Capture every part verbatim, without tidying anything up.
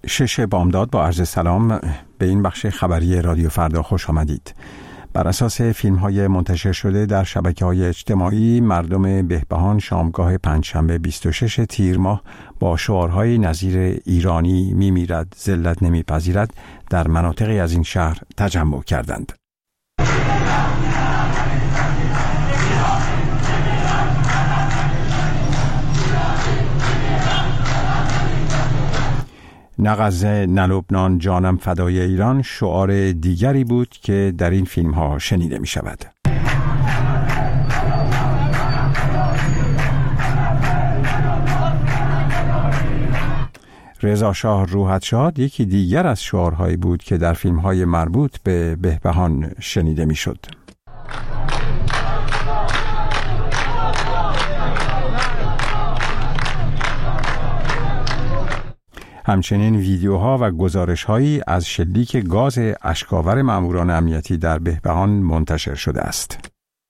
شش بامداد با عرض سلام به این بخش خبری رادیو فردا خوش آمدید. بر اساس فیلم های منتشر شده در شبکه های اجتماعی، مردم بهبهان شامگاه پنجشنبه بیست و شش تیر ماه با شعارهای نظیر ایرانی میمیرد ذلت نمیپذیرد در مناطقی از این شهر تجمع کردند. نه غزه نه لبنان جانم فدای ایران شعار دیگری بود که در این فیلم ها شنیده می شود. رضا شاه روحت شاد یکی دیگر از شعارهایی بود که در فیلم های مربوط به بهبهان شنیده می شد. همچنین ویدیوها و گزارش‌هایی از شلیک گاز اشک‌آور ماموران امنیتی در بهبهان منتشر شده است.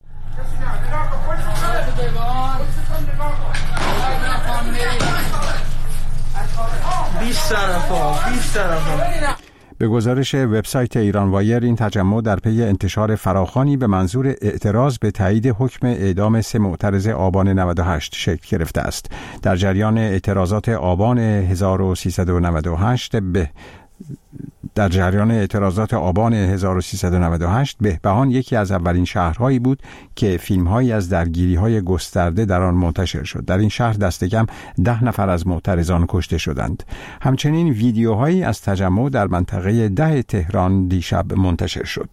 به گزارش وبسایت ایران وایر، این تجمع در پی انتشار فراخوانی به منظور اعتراض به تایید حکم اعدام سه معترض آبان نود و هشت شکل گرفته است. در جریان اعتراضات آبان هزار و سیصد و نود و هشت به در جریان اعتراضات آبان هزار و سیصد و نود و هشت بهبهان یکی از اولین شهرهایی بود که فیلم‌هایی از درگیری‌های گسترده در آن منتشر شد. در این شهر دست کم ده نفر از معترضان کشته شدند. همچنین ویدیوهایی از تجمع در منطقه ده تهران دیشب منتشر شد.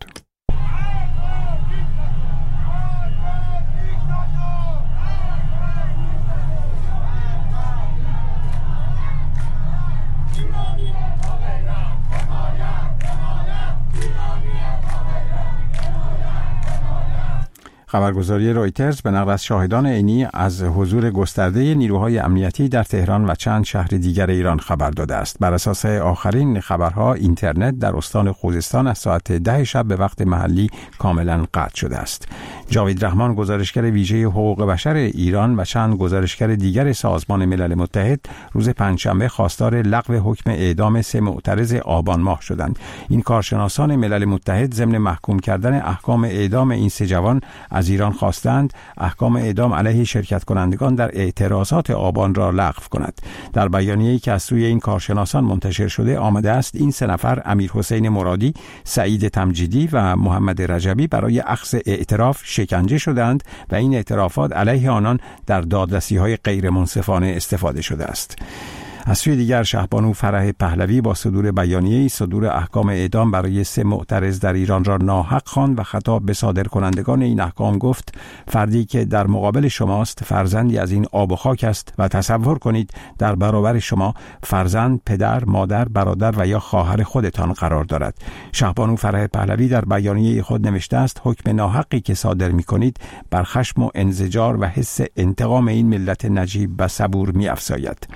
خبرگزاری رویترز به نقل از شاهدان عینی از حضور گسترده نیروهای امنیتی در تهران و چند شهر دیگر ایران خبر داده است. بر اساس آخرین خبرها، اینترنت در استان خوزستان از ساعت ده شب به وقت محلی کاملا قطع شده است. جاوید رحمان، گزارشگر ویژه حقوق بشر ایران و چند گزارشگر دیگر سازمان ملل متحد روز پنجشنبه خواستار لغو حکم اعدام سه معترض آبان ماه شدند. این کارشناسان ملل متحد ضمن محکوم کردن احکام اعدام این سه جوان از ایران خواستند احکام اعدام علیه شرکت کنندگان در اعتراضات آبان را لغو کند. در بیانیه‌ای که از سوی این کارشناسان منتشر شده آمده است این سه نفر امیرحسین مرادی، سعید تمجیدی و محمد رجبی برای اخذ اعتراف شکنجه شدند و این اعترافات علیه آنان در دادرسی‌های غیر منصفانه استفاده شده است. از سوی دیگر شهبانو فرح پهلوی با صدور بیانیه‌ای صدور احکام اعدام برای سه معترض در ایران را ناحق خواند و خطاب به صادرکنندگان این احکام گفت: فردی که در مقابل شماست فرزندی از این آب و خاک است و تصور کنید در برابر شما فرزند، پدر، مادر، برادر و یا خواهر خودتان قرار دارد. شهبانو فرح پهلوی در بیانیه خود نوشته است: حکم ناحقی که صادر می‌کنید بر خشم و انزجار و حس انتقام این ملت نجیب و صبور می‌افزاید.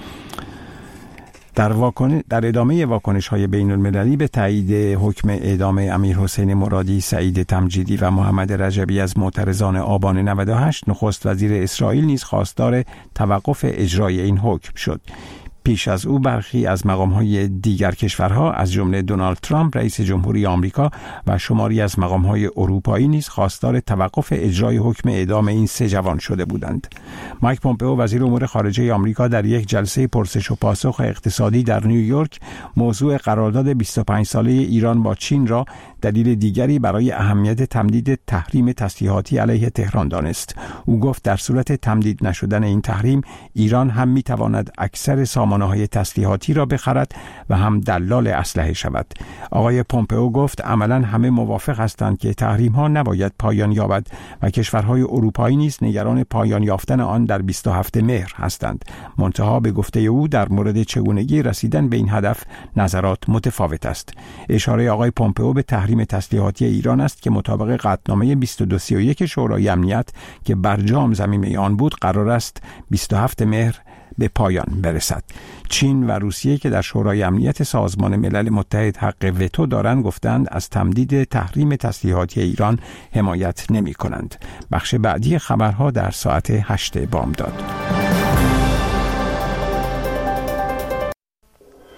در, واکن... در ادامه واکنش‌های بین المللی به تایید حکم اعدام امیرحسین مرادی، سعید تمجیدی و محمد رجبی از معترضان آبان نود و هشت، نخست وزیر اسرائیل نیز خواستار توقف اجرای این حکم شد. پیش از او برخی از مقام‌های دیگر کشورها از جمله دونالد ترامپ رئیس جمهوری آمریکا و شماری از مقام‌های اروپایی نیز خواستار توقف اجرای حکم اعدام این سه جوان شده بودند. مایک پومپئو وزیر امور خارجه آمریکا در یک جلسه پرسش و پاسخ اقتصادی در نیویورک موضوع قرارداد بیست و پنج ساله ایران با چین را دلیل دیگری برای اهمیت تمدید تحریم تسلیحاتی علیه تهران دانست. او گفت در صورت تمدید نشدن این تحریم، ایران هم می‌تواند اکثر سامانه‌های تسلیحاتی را بخرد و هم دلال اسلحه شود. آقای پومپئو گفت عملاً همه موافق هستند که تحریم‌ها نباید پایان یابد و کشورهای اروپایی نیز نگران پایان یافتن آن در بیست و هفتم مهر هستند. منتها به گفته او در مورد چگونگی رسیدن به این هدف نظرات متفاوت است. اشاره آقای پومپئو به تحریم تسلیحاتی ایران است که مطابق قطعنامه بیست و دو سی و یک شورای امنیت که برجام ضمیمه آن بود قرار است بیست و هفتم مهر به پایان برسد. چین و روسیه که در شورای امنیت سازمان ملل متحد حق وتو دارند گفتند از تمدید تحریم تسلیحاتی ایران حمایت نمی کنند. بخش بعدی خبرها در ساعت هشت بامداد.